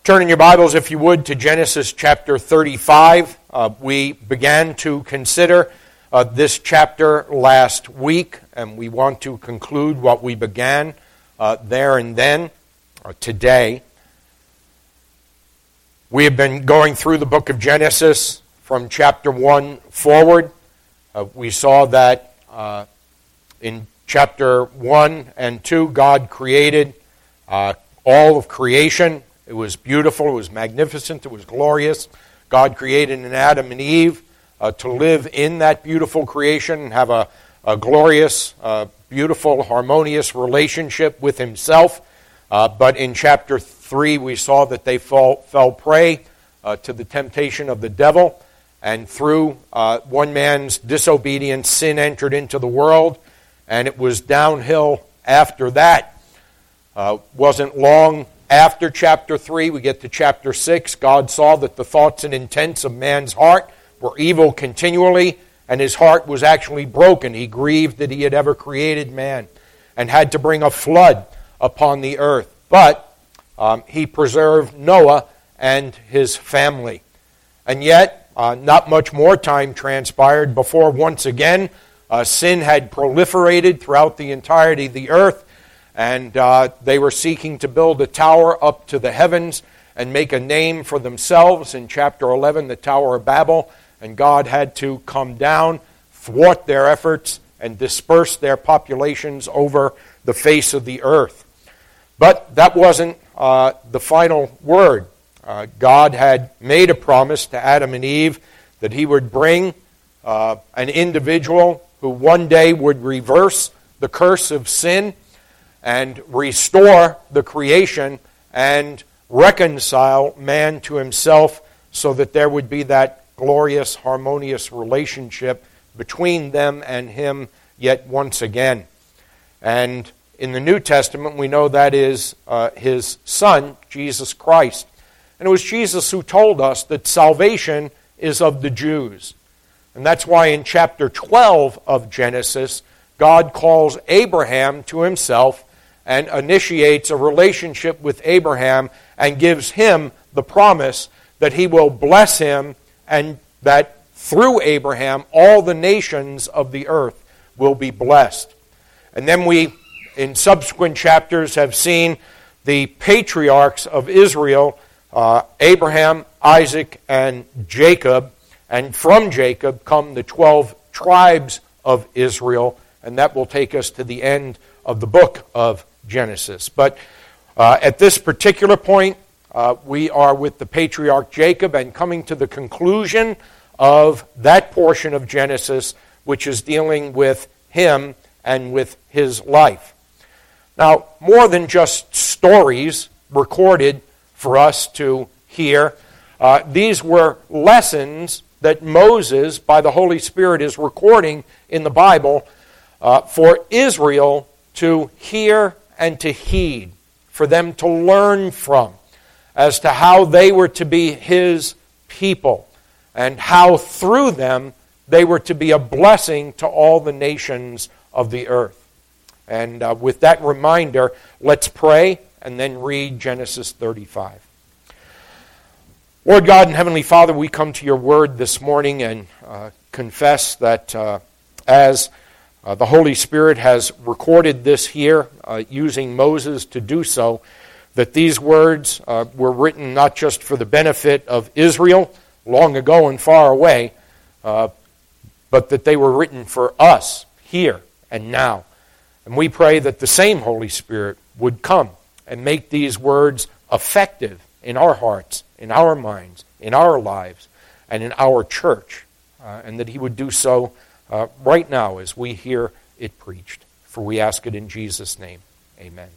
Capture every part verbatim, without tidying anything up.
Turn in your Bibles, if you would, to Genesis chapter thirty-five. Uh, we began to consider uh, this chapter last week, and we want to conclude what we began uh, there and then uh, today. We have been going through the book of Genesis from chapter one forward. Uh, we saw that uh, in chapter one and two, God created uh, all of creation. It was beautiful, it was magnificent, it was glorious. God created an Adam and Eve uh, to live in that beautiful creation and have a, a glorious, uh, beautiful, harmonious relationship with Himself. Uh, but in chapter three, we saw that they fall, fell prey uh, to the temptation of the devil. And through uh, one man's disobedience, sin entered into the world. And it was downhill after that. Uh, wasn't long after chapter three, we get to chapter six. God saw that the thoughts and intents of man's heart were evil continually, and his heart was actually broken. He grieved that he had ever created man and had to bring a flood upon the earth. But um, he preserved Noah and his family. And yet, uh, not much more time transpired before once again uh, sin had proliferated throughout the entirety of the earth. And uh, they were seeking to build a tower up to the heavens and make a name for themselves. In chapter eleven, the Tower of Babel. And God had to come down, thwart their efforts, and disperse their populations over the face of the earth. But that wasn't uh, the final word. Uh, God had made a promise to Adam and Eve that He would bring uh, an individual who one day would reverse the curse of sin and restore the creation and reconcile man to himself so that there would be that glorious, harmonious relationship between them and Him yet once again. And in the New Testament, we know that is uh, His Son, Jesus Christ. And it was Jesus who told us that salvation is of the Jews. And that's why in chapter twelve of Genesis, God calls Abraham to Himself and initiates a relationship with Abraham and gives him the promise that He will bless him and that through Abraham all the nations of the earth will be blessed. And then we, in subsequent chapters, have seen the patriarchs of Israel, uh, Abraham, Isaac, and Jacob. And from Jacob come the twelve tribes of Israel, and that will take us to the end of the book of Genesis. But uh, at this particular point, uh, we are with the patriarch Jacob and coming to the conclusion of that portion of Genesis which is dealing with him and with his life. Now, more than just stories recorded for us to hear, uh, these were lessons that Moses, by the Holy Spirit, is recording in the Bible uh, for Israel to hear and to heed, for them to learn from, as to how they were to be His people, and how through them they were to be a blessing to all the nations of the earth. And uh, with that reminder, let's pray and then read Genesis thirty-five. Lord God and Heavenly Father, we come to Your Word this morning and uh, confess that uh, as Uh, the Holy Spirit has recorded this here, uh, using Moses to do so, that these words uh, were written not just for the benefit of Israel long ago and far away, uh, but that they were written for us here and now. And we pray that the same Holy Spirit would come and make these words effective in our hearts, in our minds, in our lives, and in our church, uh, and that He would do so Uh, right now as we hear it preached. For we ask it in Jesus' name. Amen.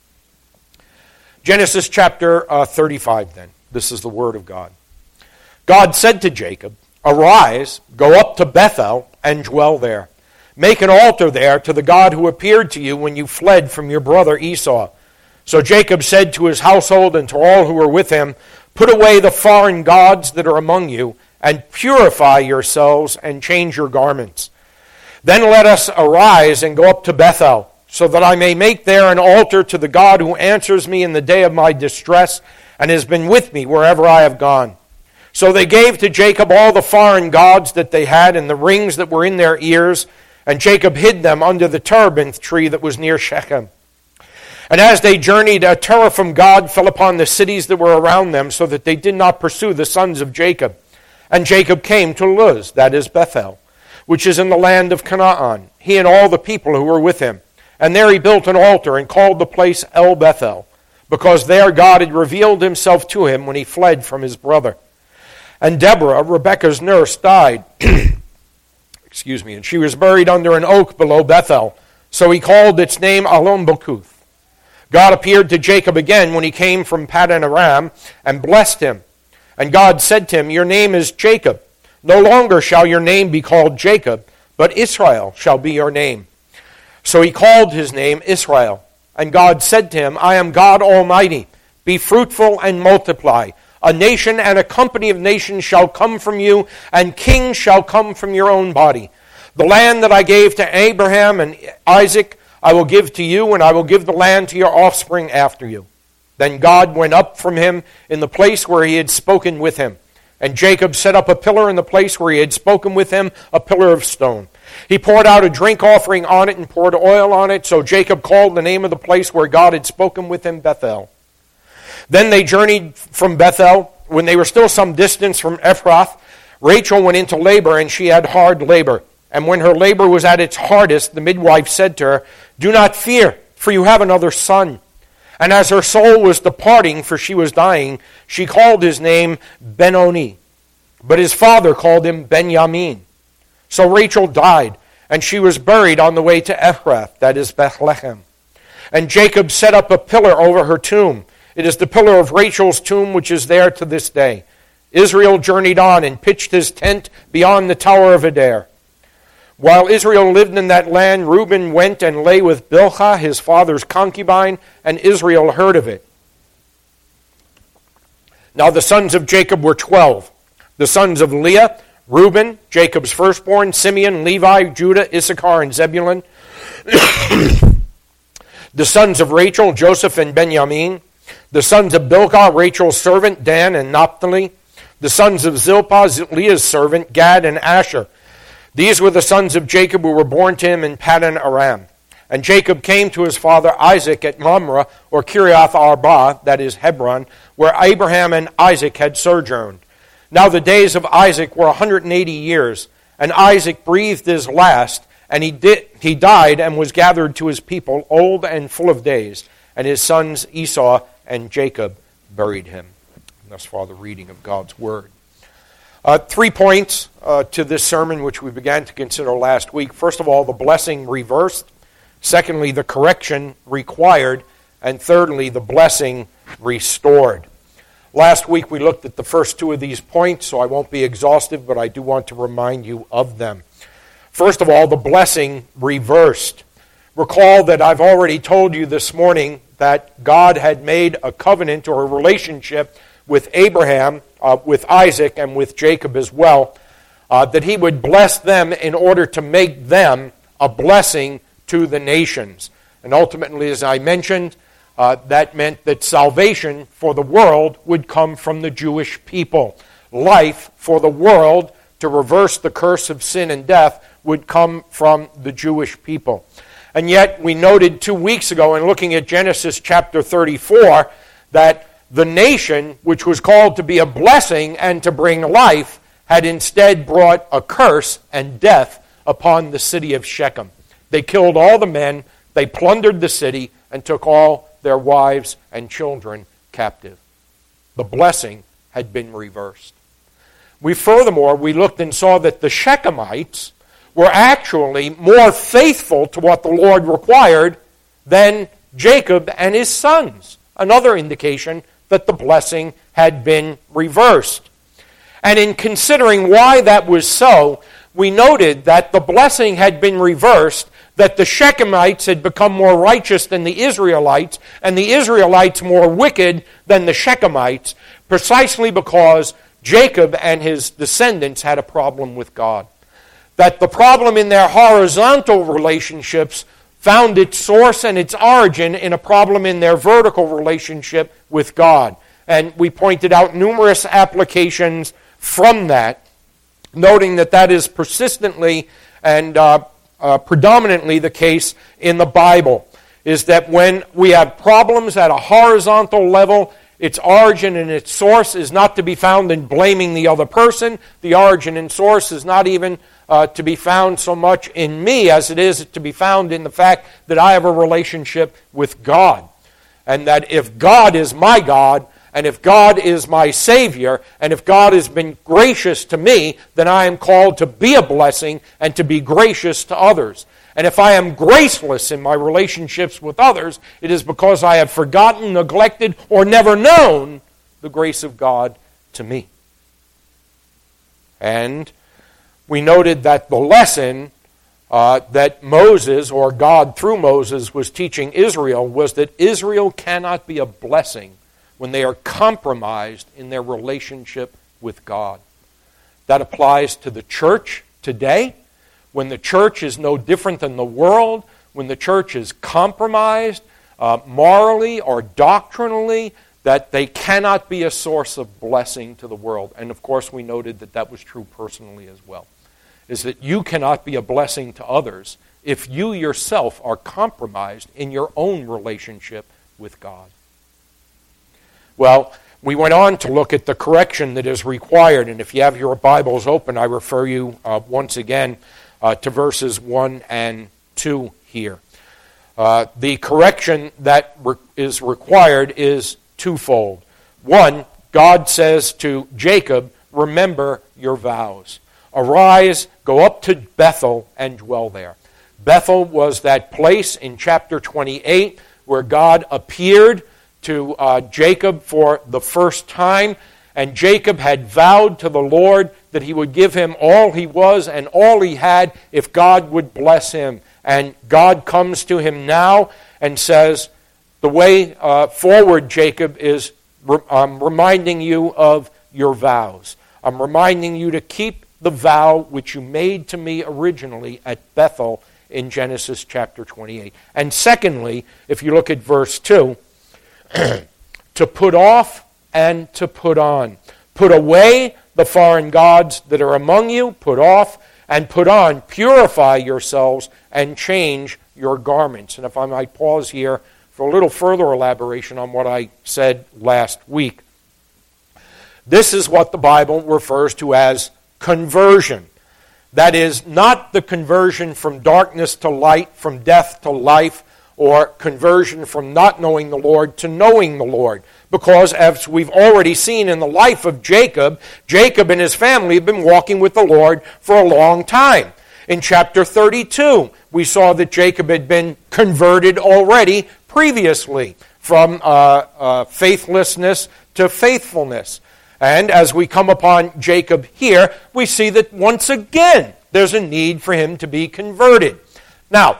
Genesis chapter uh, thirty-five then. This is the word of God. God said to Jacob, "Arise, go up to Bethel and dwell there. Make an altar there to the God who appeared to you when you fled from your brother Esau." So Jacob said to his household and to all who were with him, "Put away the foreign gods that are among you, and purify yourselves and change your garments. Then let us arise and go up to Bethel, so that I may make there an altar to the God who answers me in the day of my distress, and has been with me wherever I have gone. So they gave to Jacob all the foreign gods that they had and the rings that were in their ears, and Jacob hid them under the terebinth tree that was near Shechem. And as they journeyed, a terror from God fell upon the cities that were around them, so that they did not pursue the sons of Jacob. And Jacob came to Luz, that is Bethel, which is in the land of Canaan, he and all the people who were with him. And there he built an altar and called the place El Bethel, because there God had revealed himself to him when he fled from his brother. And Deborah, Rebekah's nurse, died. Excuse me, and she was buried under an oak below Bethel. So he called its name Allon-Bacuth. God appeared to Jacob again when he came from Paddan Aram and blessed him. And God said to him, "Your name is Jacob. No longer shall your name be called Jacob, but Israel shall be your name." So he called his name Israel. And God said to him, "I am God Almighty. Be fruitful and multiply. A nation and a company of nations shall come from you, and kings shall come from your own body. The land that I gave to Abraham and Isaac I will give to you, and I will give the land to your offspring after you." Then God went up from him in the place where he had spoken with him. And Jacob set up a pillar in the place where he had spoken with him, a pillar of stone. He poured out a drink offering on it and poured oil on it. So Jacob called the name of the place where God had spoken with him Bethel. Then they journeyed from Bethel. When they were still some distance from Ephrath, Rachel went into labor, and she had hard labor. And when her labor was at its hardest, the midwife said to her, "Do not fear, for you have another son." And as her soul was departing, for she was dying, she called his name Benoni. But his father called him Benjamin. So Rachel died, and she was buried on the way to Ephrath, that is Bethlehem. And Jacob set up a pillar over her tomb. It is the pillar of Rachel's tomb, which is there to this day. Israel journeyed on and pitched his tent beyond the Tower of Adair. While Israel lived in that land, Reuben went and lay with Bilhah, his father's concubine, and Israel heard of it. Now the sons of Jacob were twelve. The sons of Leah, Reuben, Jacob's firstborn, Simeon, Levi, Judah, Issachar, and Zebulun. The sons of Rachel, Joseph and Benjamin. The sons of Bilhah, Rachel's servant, Dan and Naphtali. The sons of Zilpah, Leah's servant, Gad and Asher. These were the sons of Jacob who were born to him in Paddan Aram. And Jacob came to his father Isaac at Mamre, or Kiriath Arba, that is Hebron, where Abraham and Isaac had sojourned. Now the days of Isaac were one hundred eighty years, and Isaac breathed his last, and he, did, he died and was gathered to his people, old and full of days. And his sons Esau and Jacob buried him. And thus far the reading of God's word. Uh, three points uh, to this sermon, which we began to consider last week. First of all, the blessing reversed. Secondly, the correction required. And thirdly, the blessing restored. Last week we looked at the first two of these points, so I won't be exhaustive, but I do want to remind you of them. First of all, the blessing reversed. Recall that I've already told you this morning that God had made a covenant or a relationship with Abraham, uh, with Isaac, and with Jacob as well, uh, that he would bless them in order to make them a blessing to the nations. And ultimately, as I mentioned, uh, that meant that salvation for the world would come from the Jewish people. Life for the world, to reverse the curse of sin and death, would come from the Jewish people. And yet, we noted two weeks ago in looking at Genesis chapter thirty-four that the nation, which was called to be a blessing and to bring life, had instead brought a curse and death upon the city of Shechem. They killed all the men, they plundered the city, and took all their wives and children captive. The blessing had been reversed. We furthermore, we looked and saw that the Shechemites were actually more faithful to what the Lord required than Jacob and his sons. Another indication that the blessing had been reversed. And in considering why that was so, we noted that the blessing had been reversed, that the Shechemites had become more righteous than the Israelites, and the Israelites more wicked than the Shechemites, precisely because Jacob and his descendants had a problem with God. That the problem in their horizontal relationships found its source and its origin in a problem in their vertical relationship with God. And we pointed out numerous applications from that, noting that that is persistently and uh, uh, predominantly the case in the Bible, is that when we have problems at a horizontal level, its origin and its source is not to be found in blaming the other person. The origin and source is not even uh, to be found so much in me as it is to be found in the fact that I have a relationship with God. And that if God is my God, and if God is my Savior, and if God has been gracious to me, then I am called to be a blessing and to be gracious to others. And if I am graceless in my relationships with others, it is because I have forgotten, neglected, or never known the grace of God to me. And we noted that the lesson uh, that Moses, or God through Moses, was teaching Israel was that Israel cannot be a blessing when they are compromised in their relationship with God. That applies to the church today. When the church is no different than the world, when the church is compromised uh, morally or doctrinally, that they cannot be a source of blessing to the world. And of course we noted that that was true personally as well. Is that you cannot be a blessing to others if you yourself are compromised in your own relationship with God. Well, we went on to look at the correction that is required. And if you have your Bibles open, I refer you uh, once again Uh, to verses one and two here. Uh, the correction that re- is required is twofold. One, God says to Jacob, remember your vows. Arise, go up to Bethel and dwell there. Bethel was that place in chapter twenty-eight where God appeared to uh, Jacob for the first time. And Jacob had vowed to the Lord that he would give him all he was and all he had if God would bless him. And God comes to him now and says, the way uh, forward, Jacob, is re- I'm reminding you of your vows. I'm reminding you to keep the vow which you made to me originally at Bethel in Genesis chapter twenty-eight. And secondly, if you look at verse two, to put off and to put on. Put away the foreign gods that are among you, put off and put on. Purify yourselves and change your garments. And if I might pause here for a little further elaboration on what I said last week. This is what the Bible refers to as conversion. That is not the conversion from darkness to light, from death to life, or conversion from not knowing the Lord to knowing the Lord. Because as we've already seen in the life of Jacob, Jacob and his family have been walking with the Lord for a long time. In chapter thirty-two, we saw that Jacob had been converted already previously from uh, uh, faithlessness to faithfulness. And as we come upon Jacob here, we see that once again there's a need for him to be converted. Now,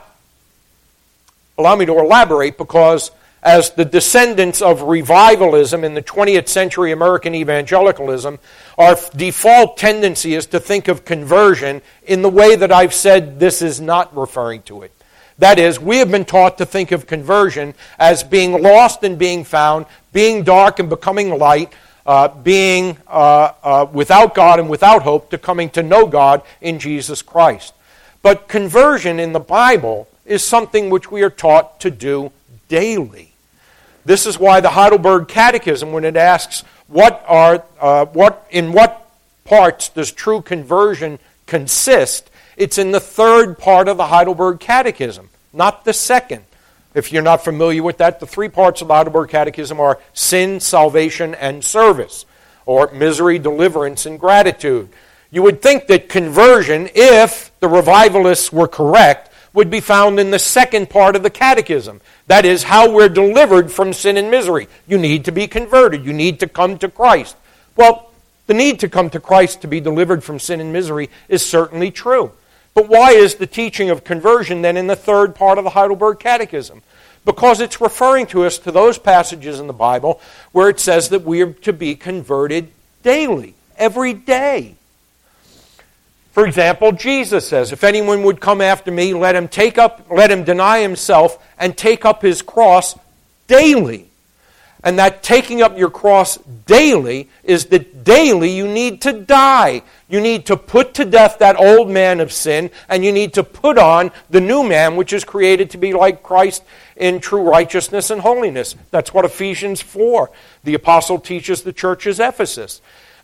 allow me to elaborate, because as the descendants of revivalism in the twentieth century American evangelicalism, our default tendency is to think of conversion in the way that I've said this is not referring to it. That is, we have been taught to think of conversion as being lost and being found, being dark and becoming light, uh, being uh, uh, without God and without hope, to coming to know God in Jesus Christ. But conversion in the Bible is something which we are taught to do daily. This is why the Heidelberg Catechism, when it asks what are uh, what in what parts does true conversion consist, it's in the third part of the Heidelberg Catechism, not the second. If you're not familiar with that, the three parts of the Heidelberg Catechism are sin, salvation, and service, or misery, deliverance, and gratitude. You would think that conversion, if the revivalists were correct, would be found in the second part of the catechism. That is, how we're delivered from sin and misery. You need to be converted. You need to come to Christ. Well, the need to come to Christ to be delivered from sin and misery is certainly true. But why is the teaching of conversion then in the third part of the Heidelberg Catechism? Because it's referring to us to those passages in the Bible where it says that we are to be converted daily, every day. For example, Jesus says, if anyone would come after me, let him take up, let him deny himself and take up his cross daily. And that taking up your cross daily is that daily you need to die. You need to put to death that old man of sin, and you need to put on the new man, which is created to be like Christ in true righteousness and holiness. That's what Ephesians four, the apostle teaches the churches Ephesus.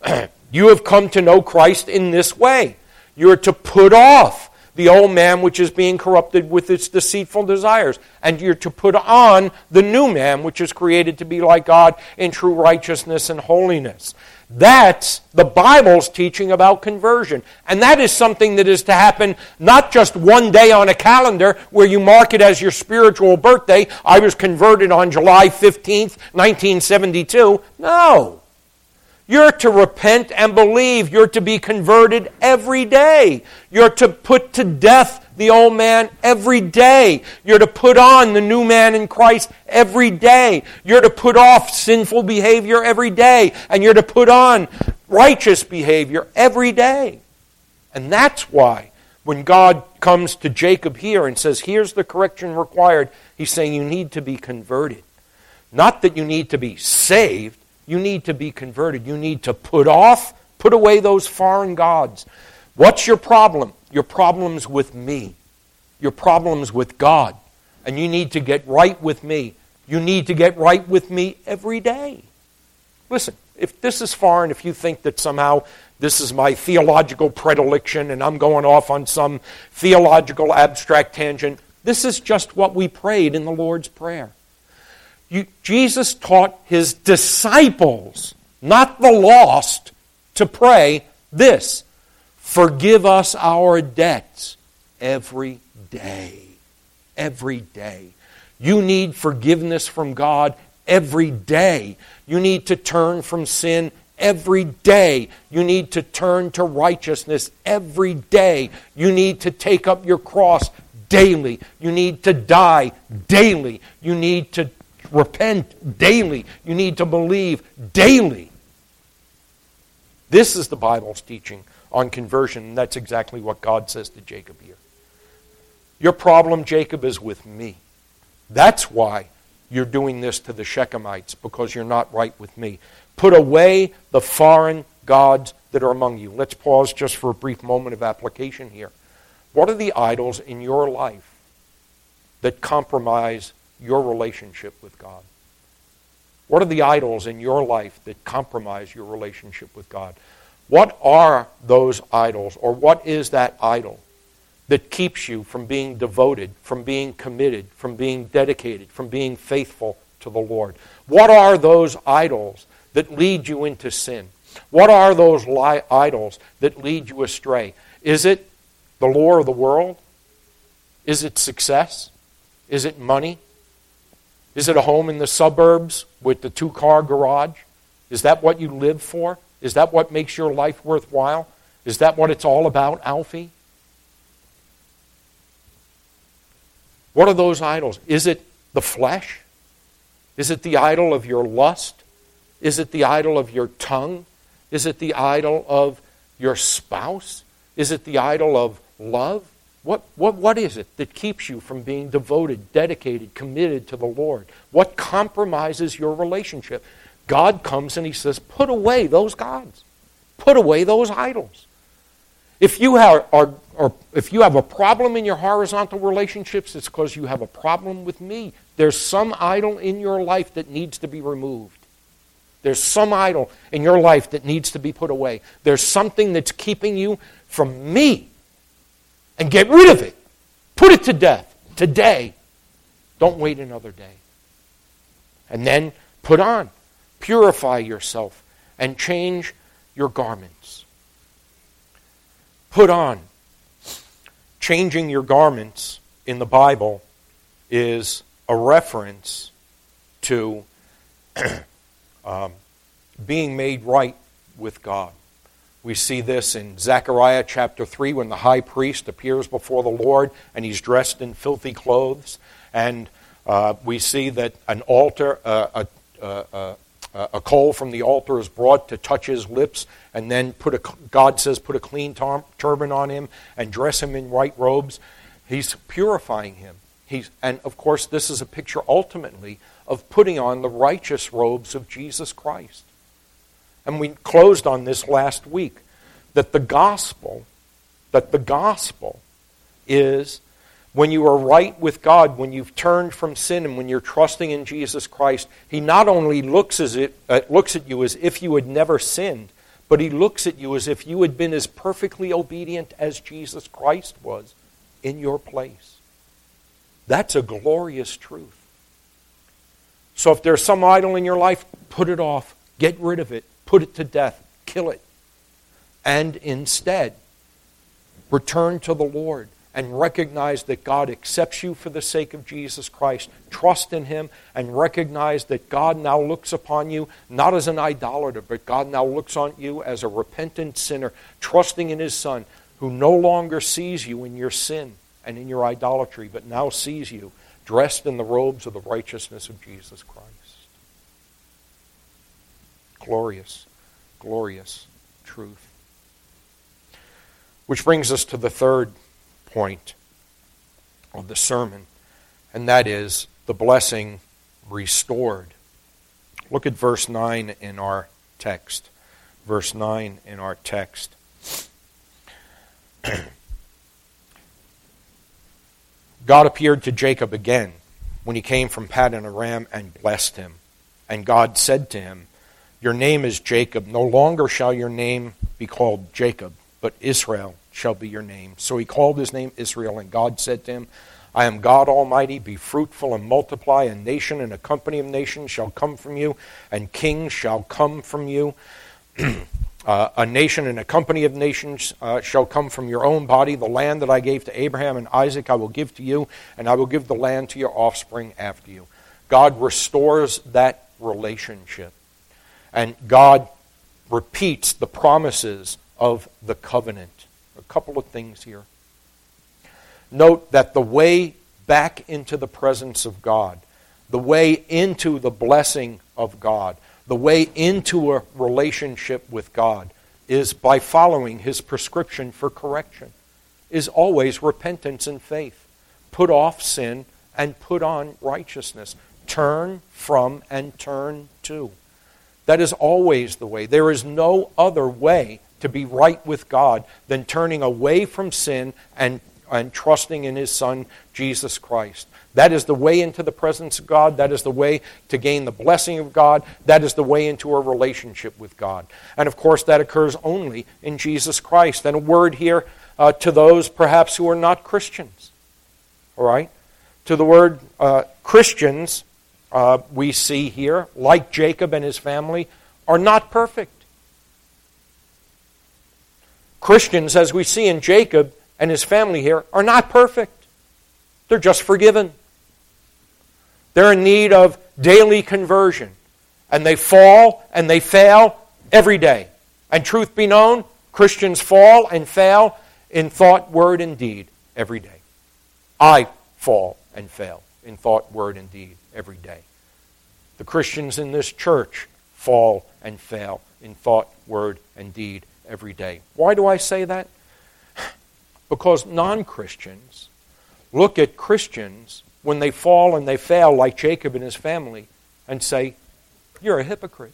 You have come to know Christ in this way. You are to put off the old man which is being corrupted with its deceitful desires. And you're to put on the new man which is created to be like God in true righteousness and holiness. That's the Bible's teaching about conversion. And that is something that is to happen not just one day on a calendar where you mark it as your spiritual birthday. I was converted on July fifteenth, nineteen seventy-two. No. You're to repent and believe. You're to be converted every day. You're to put to death the old man every day. You're to put on the new man in Christ every day. You're to put off sinful behavior every day. And you're to put on righteous behavior every day. And that's why when God comes to Jacob here and says, here's the correction required, he's saying you need to be converted. Not that you need to be saved. You need to be converted. You need to put off, put away those foreign gods. What's your problem? Your problem's with me. Your problem's with God. And you need to get right with me. You need to get right with me every day. Listen, if this is foreign, if you think that somehow this is my theological predilection and I'm going off on some theological abstract tangent, this is just what we prayed in the Lord's Prayer. You, Jesus taught his disciples, not the lost, to pray this: forgive us our debts every day. Every day. You need forgiveness from God every day. You need to turn from sin every day. You need to turn to righteousness every day. You need to take up your cross daily. You need to die daily. You need to repent daily. You need to believe daily. This is the Bible's teaching on conversion, and that's exactly what God says to Jacob here. Your problem, Jacob, is with me. That's why you're doing this to the Shechemites, because you're not right with me. Put away the foreign gods that are among you. Let's pause just for a brief moment of application here. What are the idols in your life that compromise your relationship with God? What are the idols in your life that compromise your relationship with God? What are those idols, or what is that idol that keeps you from being devoted, from being committed, from being dedicated, from being faithful to the Lord? What are those idols that lead you into sin? What are those li- idols that lead you astray? Is it the lure of the world? Is it success? Is it money? Is it a home in the suburbs with the two-car garage? Is that what you live for? Is that what makes your life worthwhile? Is that what it's all about, Alfie? What are those idols? Is it the flesh? Is it the idol of your lust? Is it the idol of your tongue? Is it the idol of your spouse? Is it the idol of love? What, what, what is it that keeps you from being devoted, dedicated, committed to the Lord? What compromises your relationship? God comes and he says, put away those gods. Put away those idols. If you have, are, or if you have a problem in your horizontal relationships, it's because you have a problem with me. There's some idol in your life that needs to be removed. There's some idol in your life that needs to be put away. There's something that's keeping you from me. And get rid of it. Put it to death today. Don't wait another day. And then put on. Purify yourself and change your garments. Put on. Changing your garments in the Bible is a reference to um, being made right with God. We see this in Zechariah chapter three when the high priest appears before the Lord and he's dressed in filthy clothes. And uh, we see that an altar, uh, a, a, a, a coal from the altar is brought to touch his lips, and then put a, God says put a clean tar- turban on him and dress him in white robes. He's purifying him. He's, and of course this is a picture ultimately of putting on the righteous robes of Jesus Christ. And we closed on this last week, that the gospel, that the gospel is when you are right with God, when you've turned from sin and when you're trusting in Jesus Christ, He not only looks, as it, uh, looks at you as if you had never sinned, but He looks at you as if you had been as perfectly obedient as Jesus Christ was in your place. That's a glorious truth. So if there's some idol in your life, put it off. Get rid of it. Put it to death. Kill it. And instead, return to the Lord and recognize that God accepts you for the sake of Jesus Christ. Trust in Him and recognize that God now looks upon you not as an idolater, but God now looks on you as a repentant sinner, trusting in His Son, who no longer sees you in your sin and in your idolatry, but now sees you dressed in the robes of the righteousness of Jesus Christ. Glorious, glorious truth. Which brings us to the third point of the sermon, and that is the blessing restored. Look at verse nine in our text. Verse nine in our text. God appeared to Jacob again when he came from Paddan Aram and blessed him. And God said to him, "Your name is Jacob. No longer shall your name be called Jacob, but Israel shall be your name." So he called his name Israel, and God said to him, "I am God Almighty. Be fruitful and multiply. A nation and a company of nations shall come from you, and kings shall come from you. Uh, a nation and a company of nations uh, shall come from your own body. The land that I gave to Abraham and Isaac I will give to you, and I will give the land to your offspring after you." God restores that relationship. And God repeats the promises of the covenant. A couple of things here. Note that the way back into the presence of God, the way into the blessing of God, the way into a relationship with God is by following His prescription for correction, is always repentance and faith. Put off sin and put on righteousness. Turn from and turn to. That is always the way. There is no other way to be right with God than turning away from sin and, and trusting in His Son, Jesus Christ. That is the way into the presence of God. That is the way to gain the blessing of God. That is the way into a relationship with God. And of course, that occurs only in Jesus Christ. And a word here uh, to those perhaps who are not Christians. All right? To the word uh, Christians, uh, we see here, like Jacob and his family, are not perfect. Christians, as we see in Jacob and his family here, are not perfect. They're just forgiven. They're in need of daily conversion. And they fall and they fail every day. And truth be known, Christians fall and fail in thought, word, and deed every day. I fall and fail in thought, word, and deed every day. The Christians in this church fall and fail in thought, word, and deed every day. Why do I say that? Because non-Christians look at Christians when they fall and they fail, like Jacob and his family, and say, "You're a hypocrite."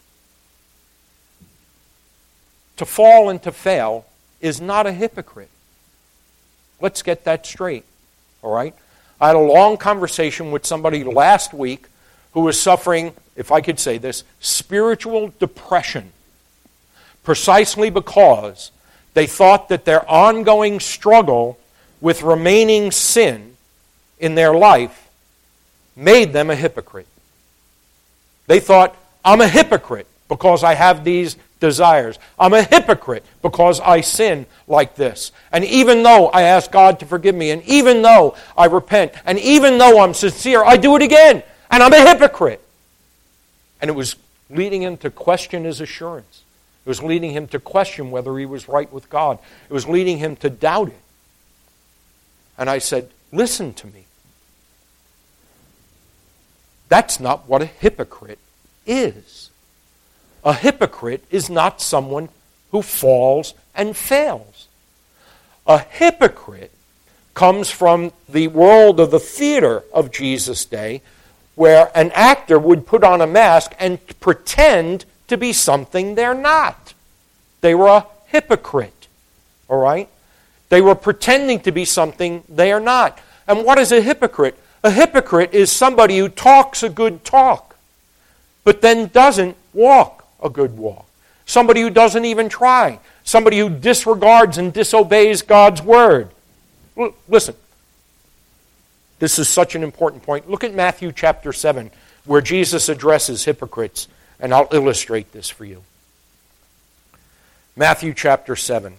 To fall and to fail is not a hypocrite. Let's get that straight, all right? I had a long conversation with somebody last week who was suffering, if I could say this, spiritual depression, precisely because they thought that their ongoing struggle with remaining sin in their life made them a hypocrite. They thought, "I'm a hypocrite because I have these desires. I'm a hypocrite because I sin like this. And even though I ask God to forgive me, and even though I repent, and even though I'm sincere, I do it again, and I'm a hypocrite." And it was leading him to question his assurance. It was leading him to question whether he was right with God. It was leading him to doubt it. And I said, "Listen to me. That's not what a hypocrite is. A hypocrite is not someone who falls and fails. A hypocrite comes from the world of the theater of Jesus' day, where an actor would put on a mask and pretend to be something they're not. They were a hypocrite, all right? They were pretending to be something they are not. And what is a hypocrite? A hypocrite is somebody who talks a good talk, but then doesn't walk a good walk. Somebody who doesn't even try. Somebody who disregards and disobeys God's word. L- listen, this is such an important point. Look at Matthew chapter seven, where Jesus addresses hypocrites, and I'll illustrate this for you. Matthew chapter seven.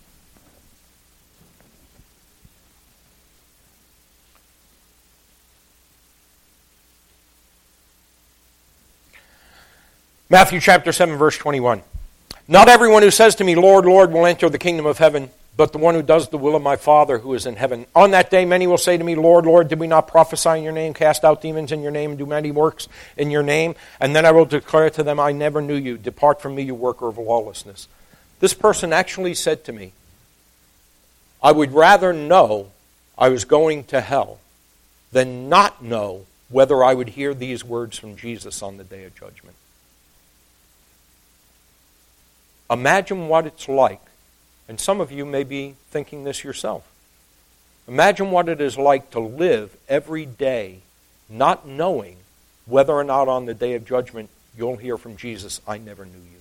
Matthew chapter seven, verse twenty-one. Not everyone who says to me, Lord, Lord, will enter the kingdom of heaven, but the one who does the will of my Father who is in heaven. On that day many will say to me, Lord, Lord, did we not prophesy in your name, cast out demons in your name, and do many works in your name? And then I will declare to them, I never knew you. Depart from me, you worker of lawlessness. This person actually said to me, I would rather know I was going to hell than not know whether I would hear these words from Jesus on the day of judgment. Imagine what it's like, and some of you may be thinking this yourself. Imagine what it is like to live every day not knowing whether or not on the day of judgment you'll hear from Jesus, I never knew you.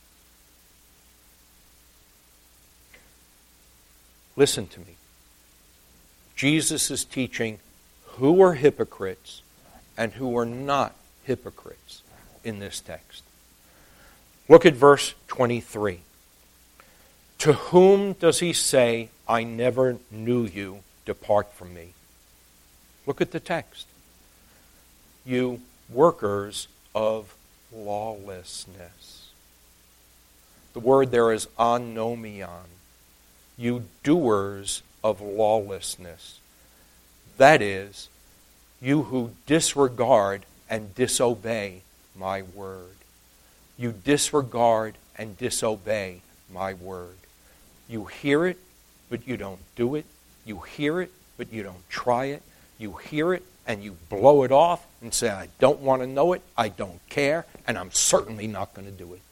Listen to me. Jesus is teaching who are hypocrites and who are not hypocrites in this text. Look at verse twenty-three. To whom does he say, I never knew you, depart from me? Look at the text. You workers of lawlessness. The word there is anomion. You doers of lawlessness. That is, you who disregard and disobey my word. You disregard and disobey my word. You hear it, but you don't do it. You hear it, but you don't try it. You hear it, and you blow it off and say, I don't want to know it, I don't care, and I'm certainly not going to do it.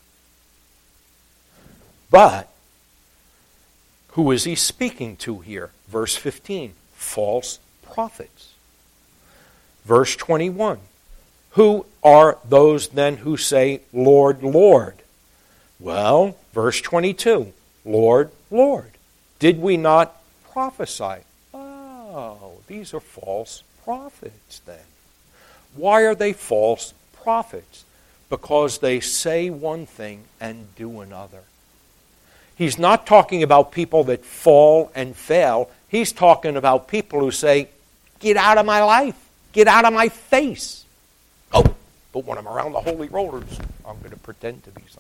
But who is he speaking to here? Verse fifteen, false prophets. Verse twenty-one, who are those then who say, Lord, Lord? Well, verse twenty-two, Lord, Lord, did we not prophesy? Oh, these are false prophets then. Why are they false prophets? Because they say one thing and do another. He's not talking about people that fall and fail. He's talking about people who say, get out of my life. Get out of my face. Oh, but when I'm around the holy rollers, I'm going to pretend to be something.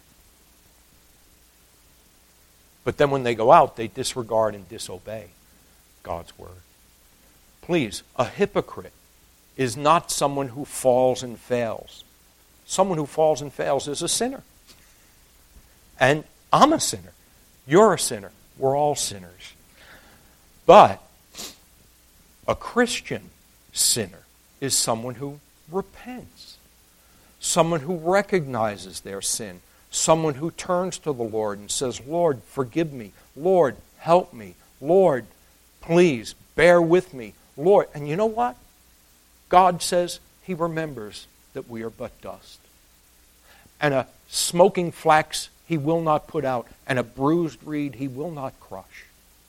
But then when they go out, they disregard and disobey God's word. Please, a hypocrite is not someone who falls and fails. Someone who falls and fails is a sinner. And I'm a sinner. You're a sinner. We're all sinners. But a Christian sinner is someone who repents. Someone who recognizes their sin. Someone who turns to the Lord and says, Lord, forgive me. Lord, help me. Lord, please bear with me. Lord, and you know what? God says he remembers that we are but dust. And a smoking flax he will not put out, and a bruised reed he will not crush.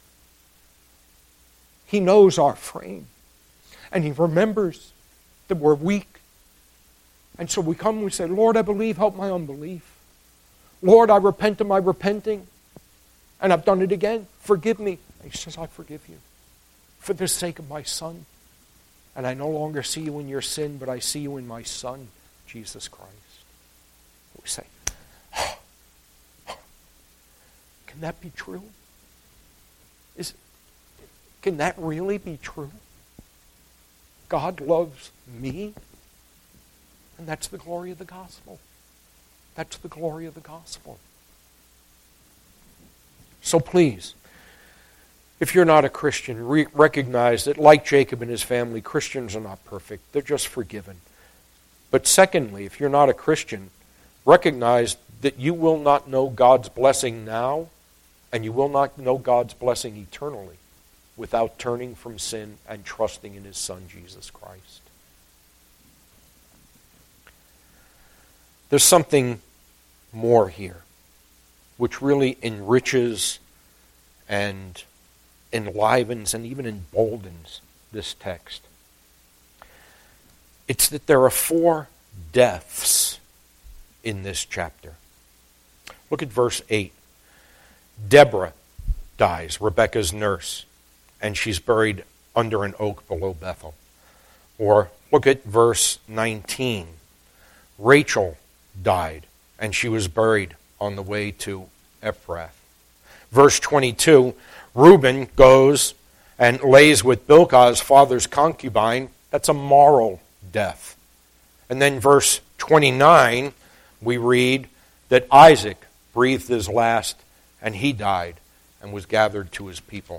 He knows our frame, and he remembers that we're weak. And so we come and we say, Lord, I believe, help my unbelief. Lord, I repent of my repenting, and I've done it again. Forgive me. And he says, I forgive you for the sake of my Son. And I no longer see you in your sin, but I see you in my Son, Jesus Christ. We say, oh, oh, can that be true? Is, can that really be true? God loves me? And that's the glory of the gospel. That's the glory of the gospel. So please, If you're not a Christian, re- recognize that like Jacob and his family, Christians are not perfect. They're just forgiven. But secondly, if you're not a Christian, recognize that you will not know God's blessing now, and you will not know God's blessing eternally without turning from sin and trusting in his Son, Jesus Christ. There's something more here, which really enriches and enlivens and even emboldens this text. It's that there are four deaths in this chapter. Look at verse eight. Deborah dies, Rebekah's nurse, and she's buried under an oak below Bethel. Or look at verse nineteen. Rachel died, and she was buried on the way to Ephrath. Verse twenty-two, Reuben goes and lays with Bilhah, his father's concubine. That's a moral death. And then verse twenty-nine, we read that Isaac breathed his last, and he died and was gathered to his people.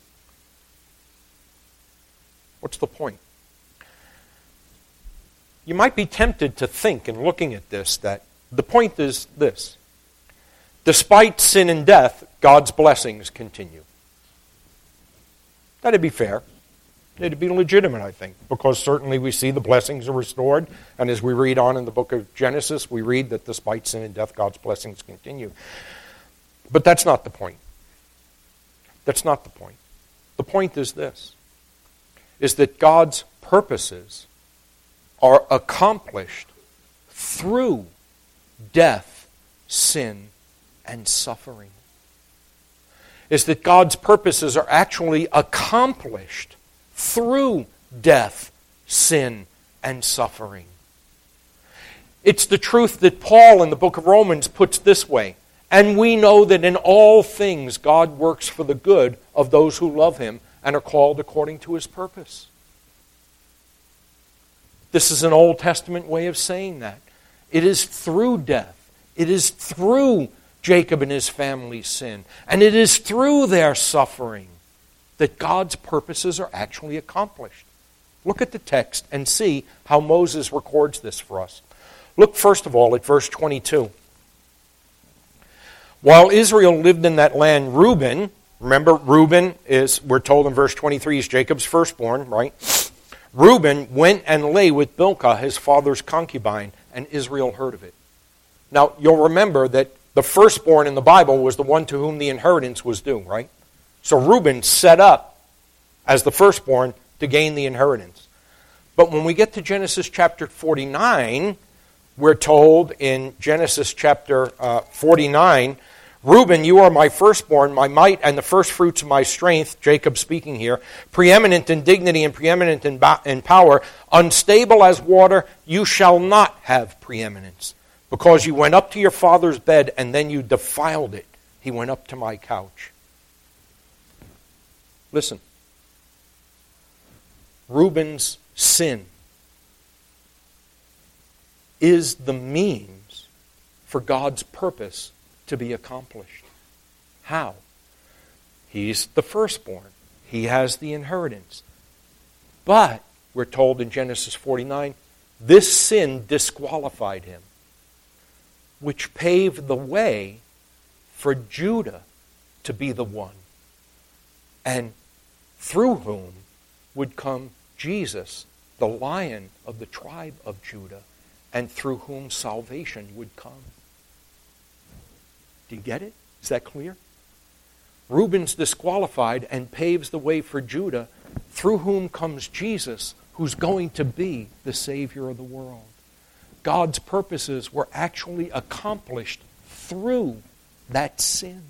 What's the point? You might be tempted to think, in looking at this, that the point is this. Despite sin and death, God's blessings continue. That'd be fair. It'd be legitimate, I think, because certainly we see the blessings are restored, and as we read on in the book of Genesis, we read that despite sin and death, God's blessings continue. But that's not the point. That's not the point. The point is this, is that God's purposes are accomplished through death, sin, and suffering. Is that God's purposes are actually accomplished through death, sin, and suffering. It's the truth that Paul in the book of Romans puts this way, and we know that in all things God works for the good of those who love him and are called according to his purpose. This is an Old Testament way of saying that. It is through death. It is through Jacob and his family's sin. And it is through their suffering that God's purposes are actually accomplished. Look at the text and see how Moses records this for us. Look first of all at verse twenty-two. While Israel lived in that land, Reuben, remember Reuben is, we're told in verse twenty-three, is Jacob's firstborn, right? Reuben went and lay with Bilhah, his father's concubine, and Israel heard of it. Now, you'll remember that the firstborn in the Bible was the one to whom the inheritance was due, right? So Reuben set up as the firstborn to gain the inheritance. But when we get to Genesis chapter forty-nine, we're told in Genesis chapter uh, forty-nine, Reuben, you are my firstborn, my might, and the firstfruits of my strength, Jacob speaking here, preeminent in dignity and preeminent in, ba- in power, unstable as water, you shall not have preeminence, because you went up to your father's bed and then you defiled it. He went up to my couch. Listen. Reuben's sin is the means for God's purpose to be accomplished. How? He's the firstborn. He has the inheritance. But, we're told in Genesis forty-nine, this sin disqualified him, which paved the way for Judah to be the one, and through whom would come Jesus, the Lion of the tribe of Judah, and through whom salvation would come. Do you get it? Is that clear? Reuben's disqualified and paves the way for Judah, through whom comes Jesus, who's going to be the Savior of the world. God's purposes were actually accomplished through that sin.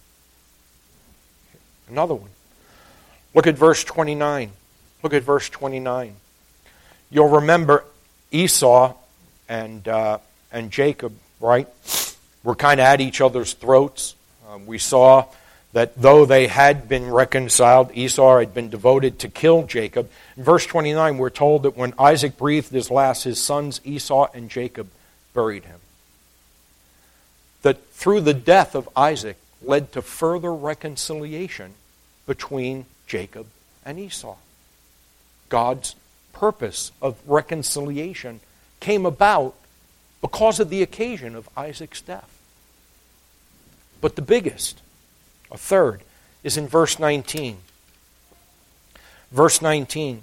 Another one. Look at verse twenty-nine. Look at verse twenty-nine. You'll remember Esau and uh, and Jacob, right? Were kind of at each other's throats. Uh, we saw that though they had been reconciled, Esau had been devoted to kill Jacob. In verse twenty-nine, we're told that when Isaac breathed his last, his sons Esau and Jacob buried him. That through the death of Isaac led to further reconciliation between Jacob and Esau. God's purpose of reconciliation came about because of the occasion of Isaac's death. But the biggest, a third, is in verse nineteen. Verse nineteen,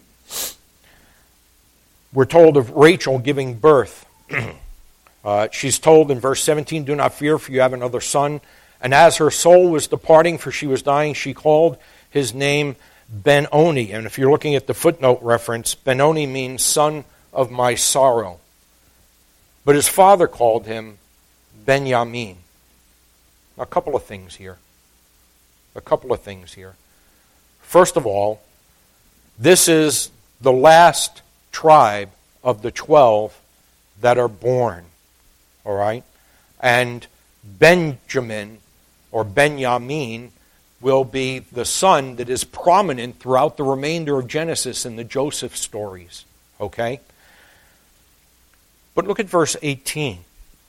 we're told of Rachel giving birth. uh, she's told in verse seventeen, "Do not fear, for you have another son." And as her soul was departing, for she was dying, she called his name Ben-Oni. And if you're looking at the footnote reference, Ben-Oni means son of my sorrow. But his father called him Benjamin. A couple of things here. A couple of things here. First of all, this is the last tribe of the twelve that are born. All right? And Benjamin, or Benjamin, will be the son that is prominent throughout the remainder of Genesis in the Joseph stories. Okay? But look at verse eighteen.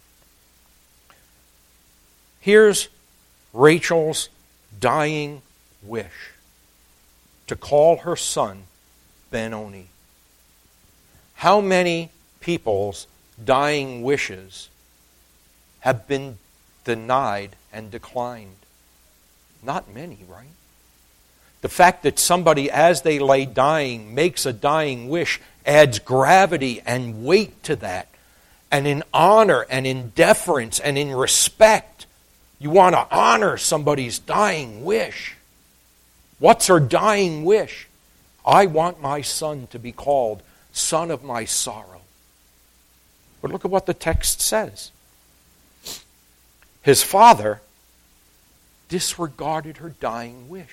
Here's Rachel's dying wish to call her son Ben-Oni. How many people's dying wishes have been denied and declined? Not many, right? The fact that somebody, as they lay dying, makes a dying wish adds gravity and weight to that. And in honor and in deference and in respect, you want to honor somebody's dying wish. What's her dying wish? I want my son to be called son of my sorrow. But look at what the text says. His father disregarded her dying wish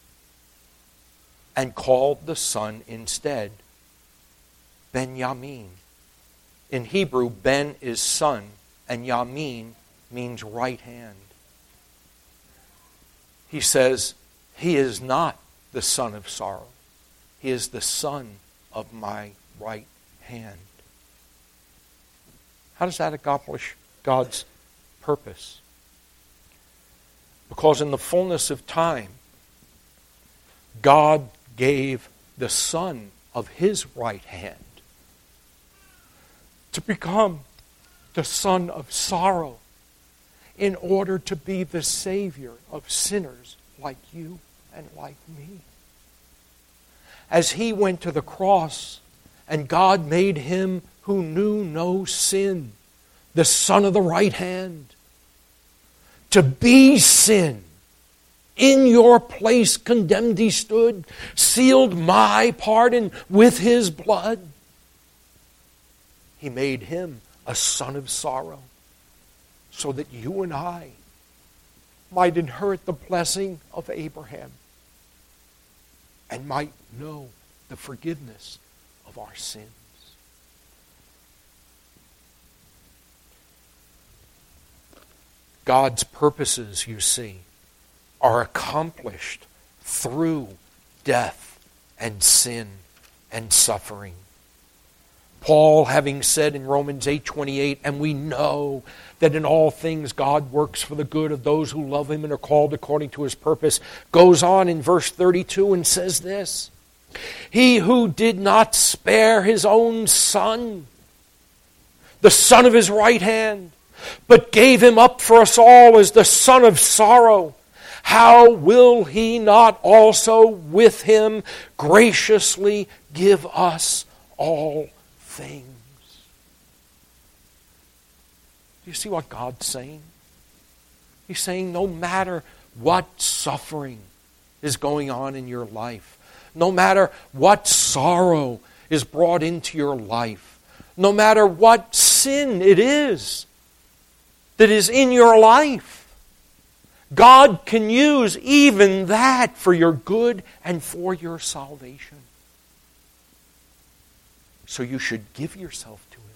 and called the son instead Benjamin. In Hebrew, Ben is son, and Yamin means right hand. He says, he is not the son of sorrow. He is the son of my right hand. How does that accomplish God's purpose? Because in the fullness of time, God gave the son of his right hand to become the son of sorrow in order to be the Savior of sinners like you and like me. As he went to the cross and God made him who knew no sin the son of the right hand to be sin. In your place condemned he stood, sealed my pardon with his blood. He made him a son of sorrow so that you and I might inherit the blessing of Abraham and might know the forgiveness of our sins. God's purposes, you see, are accomplished through death and sin and suffering. Paul, having said in Romans eight twenty-eight, and we know that in all things God works for the good of those who love him and are called according to his purpose, goes on in verse thirty-two and says this, he who did not spare his own son, the son of his right hand, but gave him up for us all as the son of sorrow, how will he not also with him graciously give us all things? Do you see what God's saying? He's saying no matter what suffering is going on in your life, no matter what sorrow is brought into your life, no matter what sin it is that is in your life, God can use even that for your good and for your salvation. So you should give yourself to him.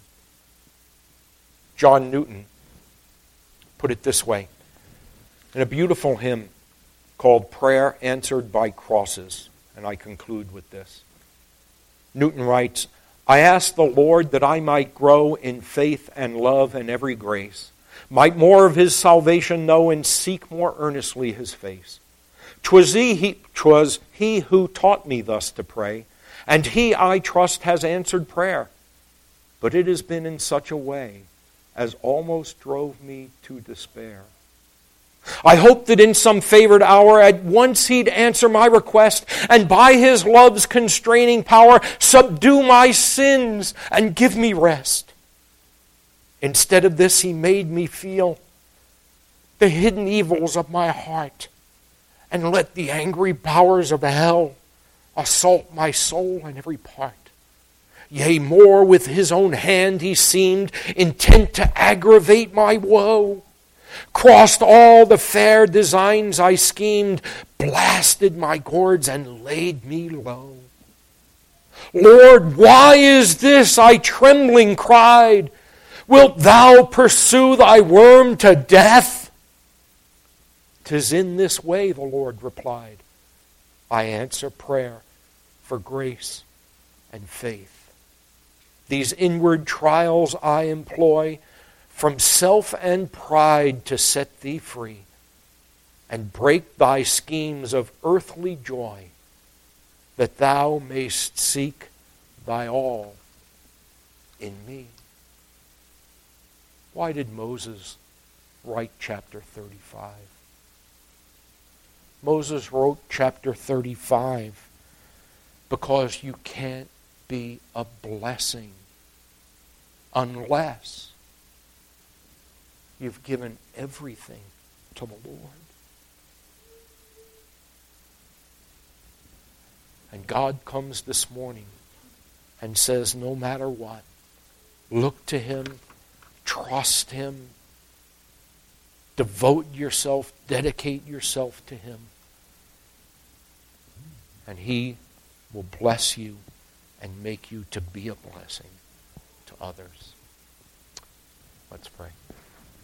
John Newton put it this way in a beautiful hymn called Prayer Answered by Crosses, and I conclude with this. Newton writes, I ask the Lord that I might grow in faith and love and every grace, might more of his salvation know and seek more earnestly his face. 'Twas he, he, 'twas he who taught me thus to pray, and he, I trust, has answered prayer. But it has been in such a way as almost drove me to despair. I hoped that in some favored hour at once he'd answer my request, and by his love's constraining power subdue my sins and give me rest. Instead of this, he made me feel the hidden evils of my heart, and let the angry powers of hell assault my soul in every part. Yea, more, with his own hand he seemed intent to aggravate my woe. Crossed all the fair designs I schemed, blasted my gourds and laid me low. Lord, why is this? I trembling cried. Wilt thou pursue thy worm to death? 'Tis in this way, the Lord replied, I answer prayer for grace and faith. These inward trials I employ from self and pride to set thee free and break thy schemes of earthly joy, that thou mayst seek thy all in me. Why did Moses write chapter thirty-five? Moses wrote chapter thirty-five because you can't be a blessing unless you've given everything to the Lord. And God comes this morning and says, no matter what, look to him, trust him, devote yourself, dedicate yourself to him, and he will bless you and make you to be a blessing to others. Let's pray.